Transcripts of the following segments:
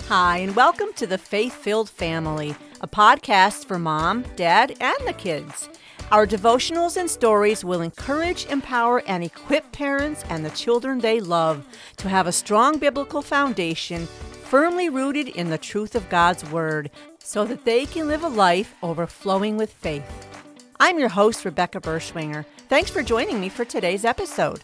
Hi, and welcome to the Faith-Filled Family, a podcast for mom, dad, and the kids. Our devotionals and stories will encourage, empower, and equip parents and the children they love to have a strong biblical foundation, firmly rooted in the truth of God's Word, so that they can live a life overflowing with faith. I'm your host, Rebecca Berschwinger. Thanks for joining me for today's episode.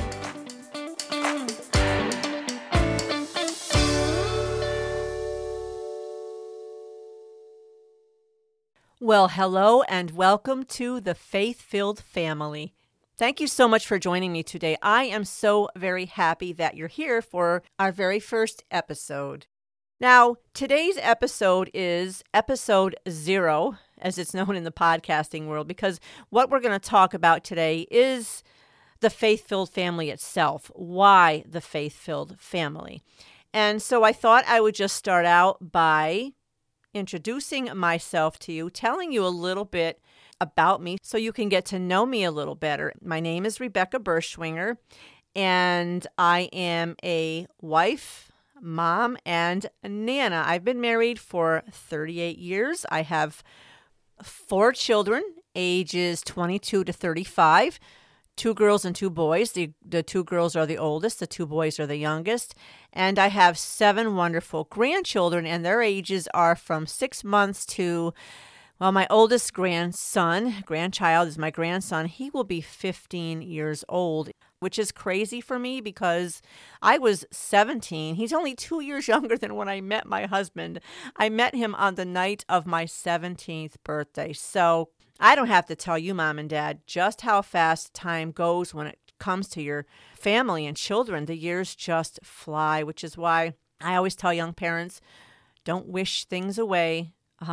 Well, hello and welcome to the Faith-Filled Family. Thank you so much for joining me today. I am so very happy that you're here for our very first episode. Now, today's episode is episode 0, as it's known in the podcasting world, because what we're going to talk about today is the faith-filled family itself. Why the faith-filled family? And so I thought I would just start out by introducing myself to you, telling you a little bit about me so you can get to know me a little better. My name is Rebecca Berschwinger, and I am a wife, mom, and nana. I've been married for 38 years. I have 4 children, ages 22 to 35, 2 girls and 2 boys. The 2 girls are the oldest, the 2 boys are the youngest. And I have 7 wonderful grandchildren, and their ages are from 6 months to, well, my oldest grandchild is my grandson. He will be 15 years old, which is crazy for me because I was 17. He's only 2 years younger than when I met my husband. I met him on the night of my 17th birthday. So I don't have to tell you, Mom and Dad, just how fast time goes when it comes to your family and children. The years just fly, which is why I always tell young parents, don't wish things away.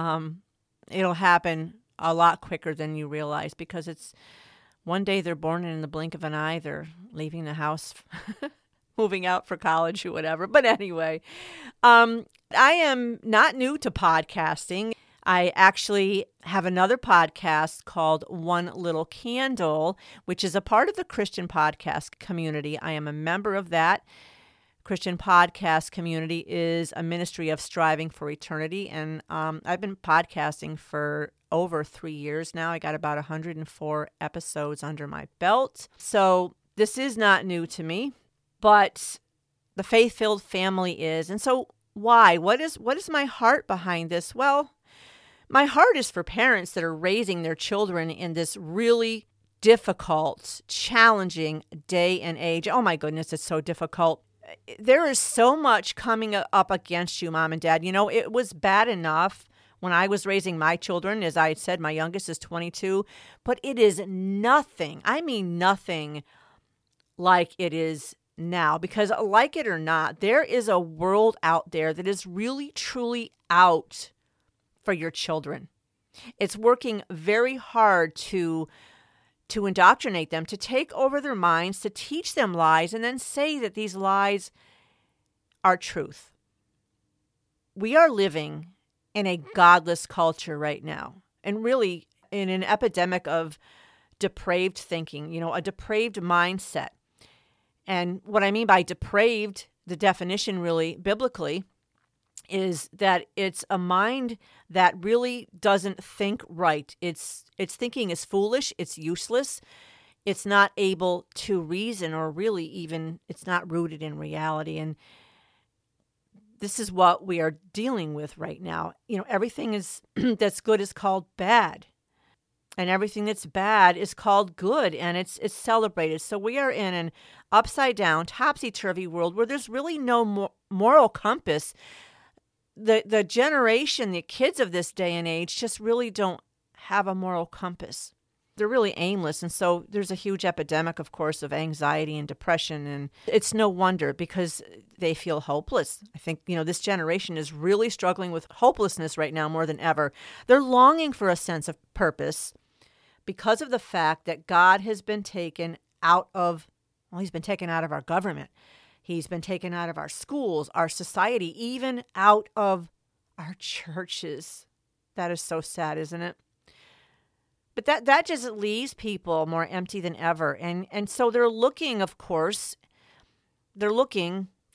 It'll happen a lot quicker than you realize because it's one day they're born and in the blink of an eye, they're leaving the house, moving out for college or whatever. But anyway, I am not new to podcasting. I actually have another podcast called One Little Candle, which is a part of the Christian podcast community. I am a member of that. Christian podcast community is a ministry of striving for eternity, and I've been podcasting for over 3 years now. I got about 104 episodes under my belt. So this is not new to me, but the faith-filled family is. And so why? What is my heart behind this? Well, my heart is for parents that are raising their children in this really difficult, challenging day and age. Oh my goodness, it's so difficult. There is so much coming up against you, Mom and Dad. You know, it was bad enough when I was raising my children. As I had said, my youngest is 22, but it is nothing. I mean, nothing like it is now, because like it or not, there is a world out there that is really, truly out for your children. It's working very hard to indoctrinate them, to take over their minds, to teach them lies, and then say that these lies are truth. We are living in a godless culture right now, and really in an epidemic of depraved thinking, a depraved mindset. And what I mean by depraved, the definition really biblically, is that it's a mind that really doesn't think right. Its thinking is foolish, it's useless, it's not able to reason, or really even it's not rooted in reality. And this is what we are dealing with right now. Everything is that's good is called bad, and everything that's bad is called good, and it's celebrated. So we are in an upside down, topsy-turvy world where there's really no moral compass. The generation, the kids of this day and age just really don't have a moral compass. They're really aimless. And so there's a huge epidemic, of course, of anxiety and depression. And it's no wonder because they feel hopeless. I think, this generation is really struggling with hopelessness right now more than ever. They're longing for a sense of purpose because of the fact that God has been taken out of, he's been taken out of our government. He's been taken out of our schools, our society, even out of our churches. That is so sad, isn't it? But that just leaves people more empty than ever. And so they're looking, of course,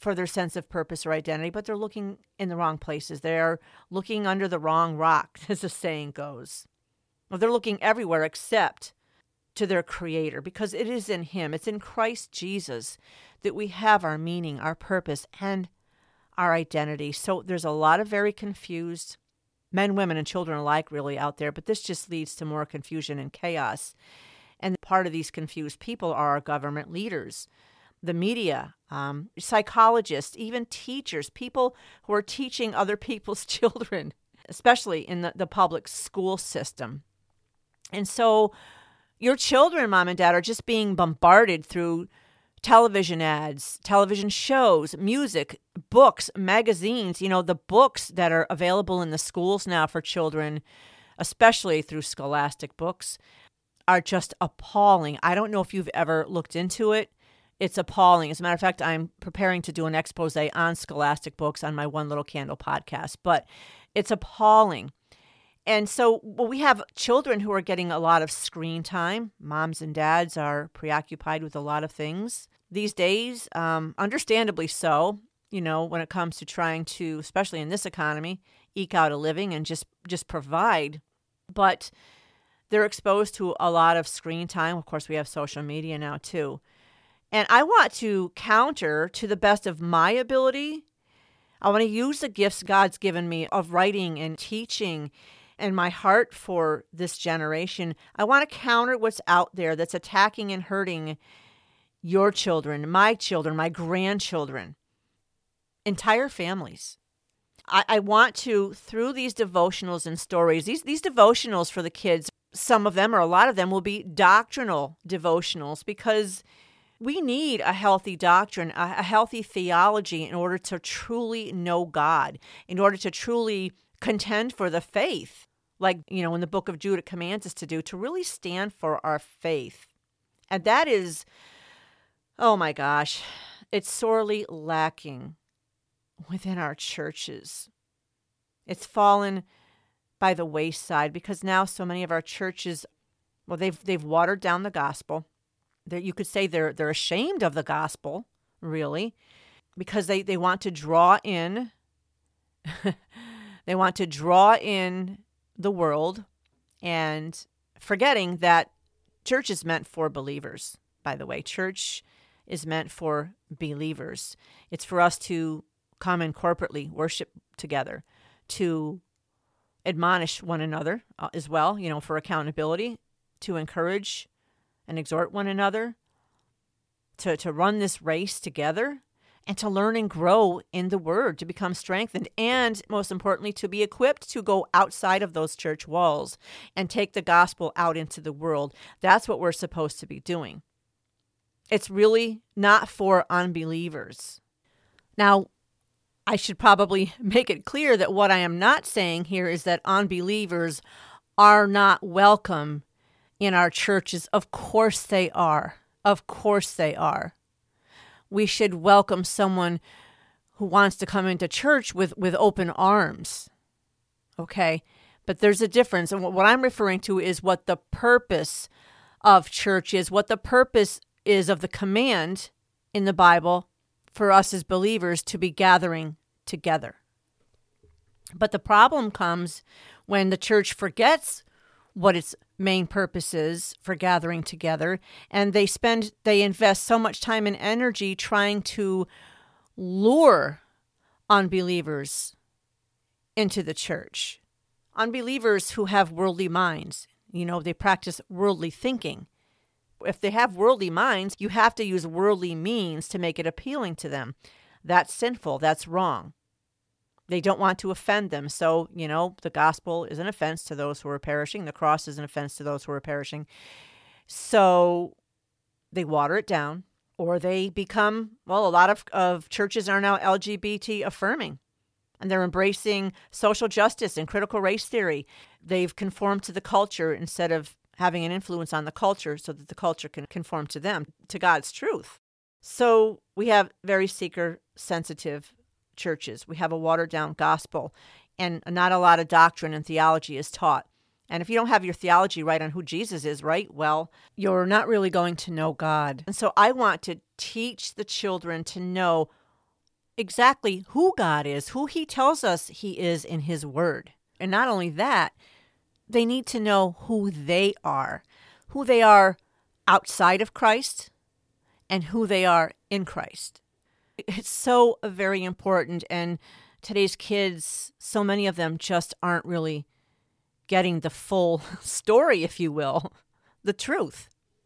for their sense of purpose or identity, but they're looking in the wrong places. They're looking under the wrong rock, as the saying goes. Well, they're looking everywhere except to their Creator, because it is in Him. It's in Christ Jesus that we have our meaning, our purpose, and our identity. So there's a lot of very confused men, women, and children alike really out there, but this just leads to more confusion and chaos. And part of these confused people are our government leaders, the media, psychologists, even teachers, people who are teaching other people's children, especially in the public school system. And so your children, mom and dad, are just being bombarded through television ads, television shows, music, books, magazines. The books that are available in the schools now for children, especially through Scholastic Books, are just appalling. I don't know if you've ever looked into it. It's appalling. As a matter of fact, I'm preparing to do an expose on Scholastic Books on my One Little Candle podcast, but it's appalling. And so we have children who are getting a lot of screen time. Moms and dads are preoccupied with a lot of things these days, understandably so, when it comes to trying to, especially in this economy, eke out a living and just provide. But they're exposed to a lot of screen time. Of course, we have social media now too. And I want to counter to the best of my ability. I want to use the gifts God's given me of writing and teaching and my heart for this generation. I want to counter what's out there that's attacking and hurting your children, my grandchildren, entire families. I want to, through these devotionals and stories, these devotionals for the kids, some of them or a lot of them will be doctrinal devotionals, because we need a healthy doctrine, a healthy theology in order to truly know God, in order to truly contend for the faith. Like, in the book of Jude, it commands us to do, to really stand for our faith. And that is, oh my gosh, it's sorely lacking within our churches. It's fallen by the wayside because now so many of our churches, well, they've watered down the gospel. You could say they're ashamed of the gospel, really, because they want to draw in, they want to draw in the world, and forgetting that church is meant for believers. By the way, church is meant for believers. It's for us to come and corporately worship together, to admonish one another as well, for accountability, to encourage and exhort one another, to run this race together, and to learn and grow in the Word, to become strengthened, and most importantly, to be equipped to go outside of those church walls and take the gospel out into the world. That's what we're supposed to be doing. It's really not for unbelievers. Now, I should probably make it clear that what I am not saying here is that unbelievers are not welcome in our churches. Of course they are. Of course they are. We should welcome someone who wants to come into church with open arms. Okay? But there's a difference. And what I'm referring to is what the purpose of church is, what the purpose is of the command in the Bible for us as believers to be gathering together. But the problem comes when the church forgets what its main purpose is for gathering together, and they invest so much time and energy trying to lure unbelievers into the church. Unbelievers who have worldly minds, they practice worldly thinking. If they have worldly minds, you have to use worldly means to make it appealing to them. That's sinful. That's wrong. They don't want to offend them. So, the gospel is an offense to those who are perishing. The cross is an offense to those who are perishing. So they water it down, or they become, a lot of churches are now LGBT affirming, and they're embracing social justice and critical race theory. They've conformed to the culture instead of having an influence on the culture so that the culture can conform to them, to God's truth. So we have very seeker-sensitive churches. We have a watered-down gospel, and not a lot of doctrine and theology is taught. And if you don't have your theology right on who Jesus is, right, well, you're not really going to know God. And so I want to teach the children to know exactly who God is, who he tells us he is in his word. And not only that, they need to know who they are outside of Christ and who they are in Christ. It's so very important. And today's kids, so many of them just aren't really getting the full story, if you will, the truth.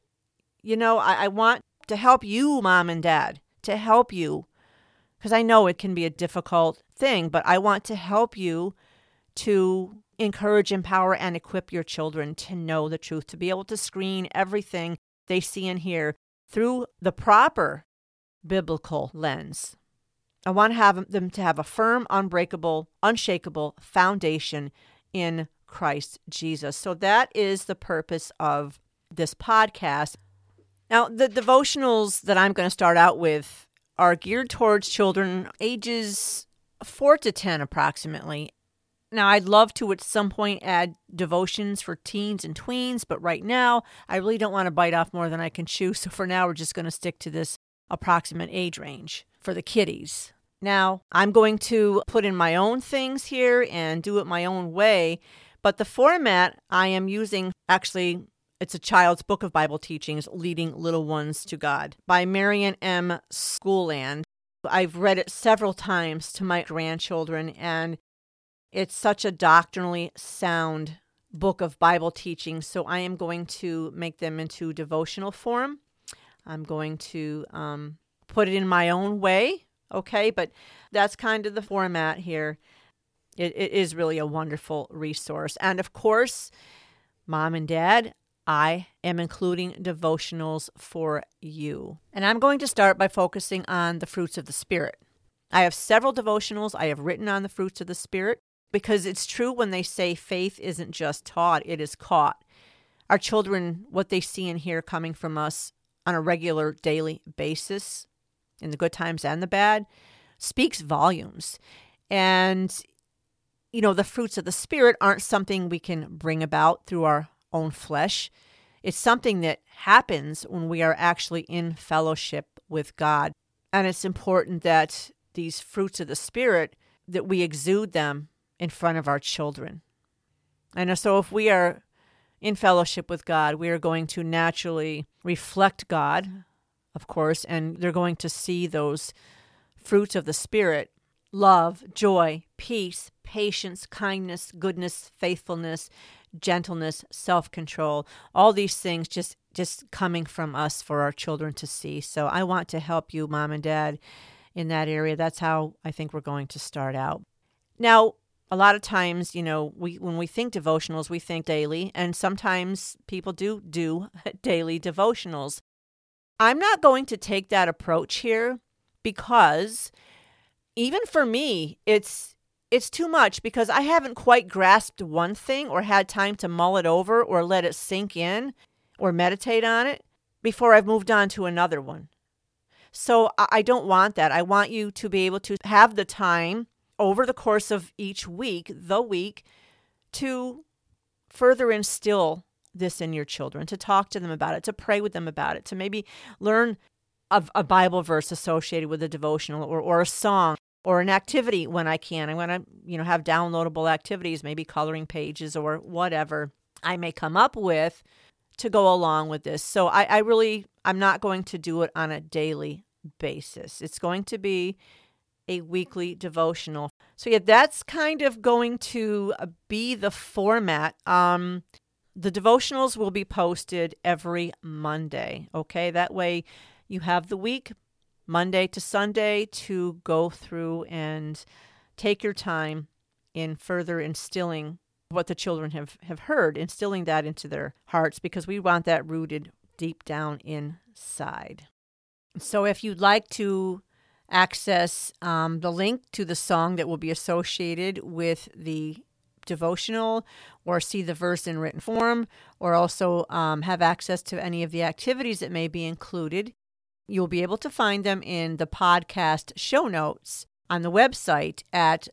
I want to help you, mom and dad, to help you, because I know it can be a difficult thing, but I want to help you to encourage, empower, and equip your children to know the truth, to be able to screen everything they see and hear through the proper biblical lens. I want to have them to have a firm, unbreakable, unshakable foundation in Christ Jesus. So that is the purpose of this podcast. Now, the devotionals that I'm going to start out with are geared towards children ages 4 to 10 approximately. Now, I'd love to at some point add devotions for teens and tweens, but right now, I really don't want to bite off more than I can chew. So for now, we're just going to stick to this approximate age range for the kiddies. Now, I'm going to put in my own things here and do it my own way, but the format I am using, actually, it's a child's book of Bible teachings, Leading Little Ones to God by Marian M. Schooland. I've read it several times to my grandchildren, and it's such a doctrinally sound book of Bible teaching, so I am going to make them into devotional form. I'm going to put it in my own way, okay? But that's kind of the format here. It is really a wonderful resource. And of course, mom and dad, I am including devotionals for you. And I'm going to start by focusing on the fruits of the Spirit. I have several devotionals I have written on the fruits of the Spirit, because it's true when they say faith isn't just taught, it is caught. Our children, what they see and hear coming from us on a regular daily basis, in the good times and the bad, speaks volumes. And, the fruits of the Spirit aren't something we can bring about through our own flesh. It's something that happens when we are actually in fellowship with God. And it's important that these fruits of the Spirit, that we exude them in front of our children. And so if we are in fellowship with God, we are going to naturally reflect God, of course, and they're going to see those fruits of the Spirit: love, joy, peace, patience, kindness, goodness, faithfulness, gentleness, self-control. All these things just coming from us for our children to see. So I want to help you, mom and dad, in that area. That's how I think we're going to start out. Now, a lot of times, when we think devotionals, we think daily, and sometimes people do daily devotionals. I'm not going to take that approach here, because even for me, it's too much, because I haven't quite grasped one thing or had time to mull it over or let it sink in or meditate on it before I've moved on to another one. So I don't want that. I want you to be able to have the time over the course of each week, to further instill this in your children, to talk to them about it, to pray with them about it, to maybe learn a Bible verse associated with a devotional or a song or an activity when I can. I'm going to, have downloadable activities, maybe coloring pages or whatever I may come up with to go along with this. So I'm not going to do it on a daily basis. It's going to be a weekly devotional. So that's kind of going to be the format. The devotionals will be posted every Monday. Okay, that way you have the week, Monday to Sunday, to go through and take your time in further instilling what the children have heard, instilling that into their hearts, because we want that rooted deep down inside. So if you'd like to access the link to the song that will be associated with the devotional, or see the verse in written form, or also have access to any of the activities that may be included, you'll be able to find them in the podcast show notes on the website at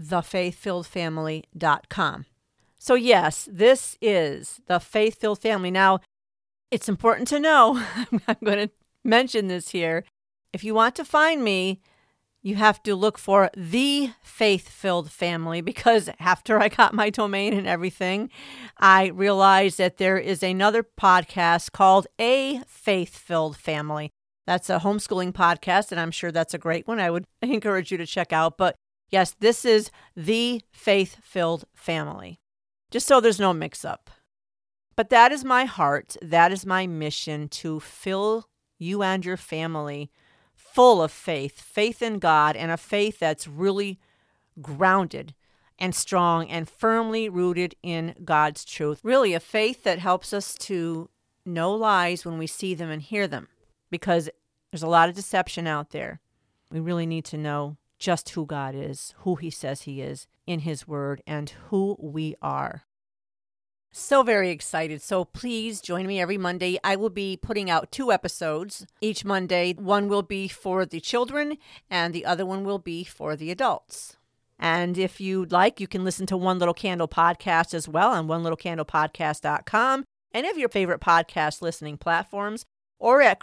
thefaithfilledfamily.com. So yes, this is the Faith-Filled Family. Now, it's important to know, I'm going to mention this here, if you want to find me, You have to look for The Faith-Filled Family, because after I got my domain and everything, I realized that there is another podcast called A Faith-Filled Family. That's a homeschooling podcast, and I'm sure that's a great one. I would encourage you to check out. But yes, this is The Faith-Filled Family, just so there's no mix-up. But that is my heart. That is my mission, to fill you and your family full of faith in God, and a faith that's really grounded and strong and firmly rooted in God's truth. Really, a faith that helps us to know lies when we see them and hear them, because there's a lot of deception out there. We really need to know just who God is, who He says He is in His Word, and who we are. So very excited. So please join me every Monday. I will be putting out 2 episodes each Monday. One will be for the children, and the other one will be for the adults. And if you'd like, you can listen to One Little Candle Podcast as well on onelittlecandlepodcast.com, any of your favorite podcast listening platforms, or at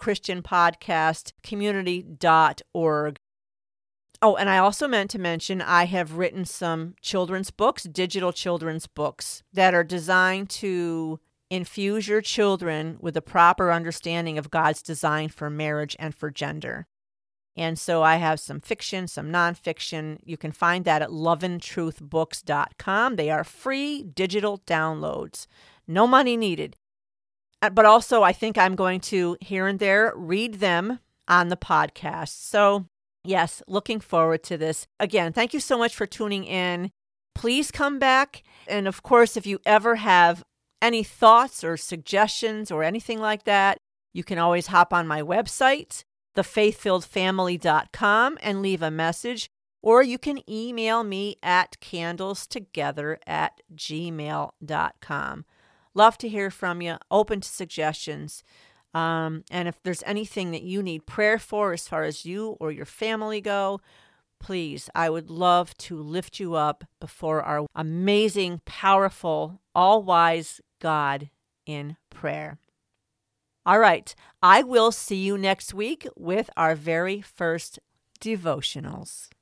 christianpodcastcommunity.org. Oh, and I also meant to mention I have written some children's books, digital children's books, that are designed to infuse your children with a proper understanding of God's design for marriage and for gender. And so I have some fiction, some nonfiction. You can find that at loveandtruthbooks.com. They are free digital downloads. No money needed. But also, I think I'm going to, here and there, read them on the podcast. So yes, looking forward to this. Again, thank you so much for tuning in. Please come back. And of course, if you ever have any thoughts or suggestions or anything like that, you can always hop on my website, thefaithfilledfamily.com, and leave a message. Or you can email me at candlestogether@gmail.com. Love to hear from you. Open to suggestions. And if there's anything that you need prayer for as far as you or your family go, please, I would love to lift you up before our amazing, powerful, all-wise God in prayer. All right, I will see you next week with our very first devotionals.